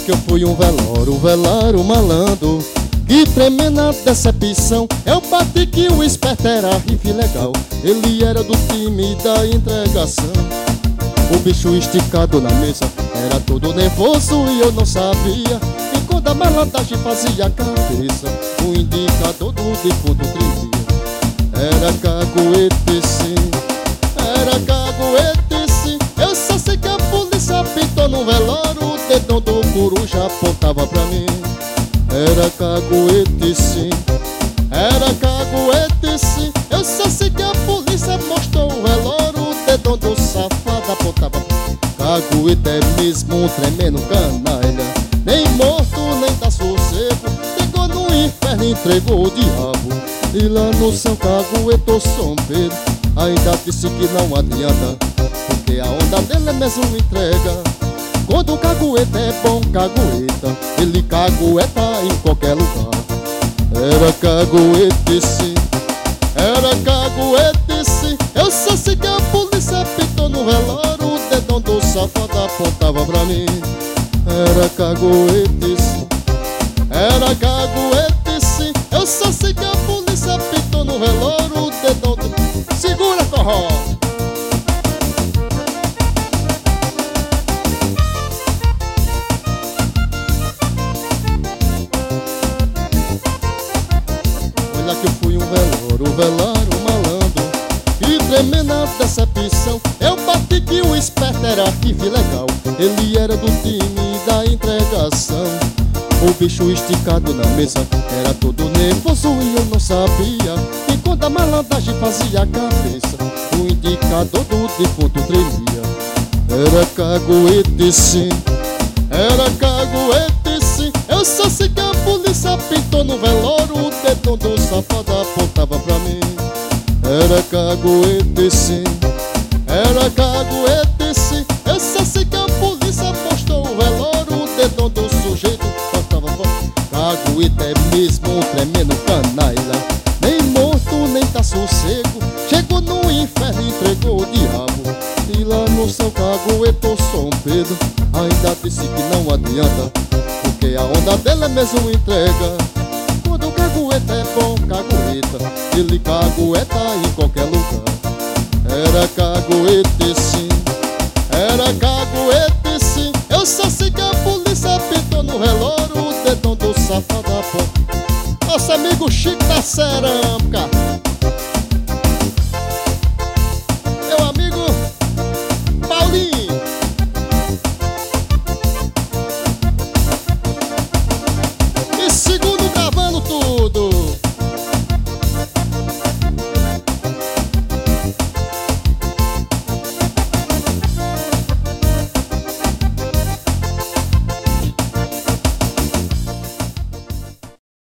que eu fui um velório malandro. Que tremenda decepção. Eu bati que o esperto era rife legal. Ele era do time da entregação. O bicho esticado na mesa era todo nervoso e eu não sabia. E quando a malandragem fazia a cabeça, o indicador do defunto tremia. Era caguete sim, era caguete sim. Eu só sei que a polícia pintou no velório. O dedão do coruja apontava pra mim. Era caguete sim, era caguete sim. Eu só sei que a polícia mostrou o velório. O dedão do safado apontava. Caguete é mesmo um tremendo canalha. Nem morto, nem dá sossego. Chegou no inferno e entregou o diabo. E lá no céu caguetou São Pedro. Ainda disse que não adianta, porque a onda dele é mesmo entrega. Quando o cagueta é bom, cagueta, ele cagueta em qualquer lugar. Era caguete sim, era caguete sim. Eu só sei que a polícia pintou no velório. O dedão do safado apontava pra mim. Era caguete sim, era caguete sim. Eu só sei que a polícia pintou no velório. O dedão do... Segura, forró! Olha que eu fui um velório malandro. Que tremenda decepção. Eu bati que o esperto era rife legal. Ele era do time da entregação. O bicho esticado na mesa era todo nervoso e eu não sabia. E quando a malandragem fazia a cabeça, o indicador do defunto tremia. Era caguete sim, era caguete sim. Eu só sei que a polícia pintou no velório. O dedão do safado apontava pra mim. Era caguete sim, era caguete sim. Eu só sei que a polícia mostrou o velório. O dedão do sujeito apontava pra mim. Caguete é mesmo um tremendo canalha. Nem morto, nem tá sossego. Chegou no inferno e entregou o diabo. E lá no céu caguetou São Pedro. Ainda disse que não adianta, porque a onda dela é mesmo entrega. Quando o cagueta é bom, cagueta, ele cagueta em qualquer lugar. Era caguete sim, era caguete sim. Eu só sei que a polícia pintou no velório. O dedão do safado aponta. Nosso amigo Chico da Cerâmica.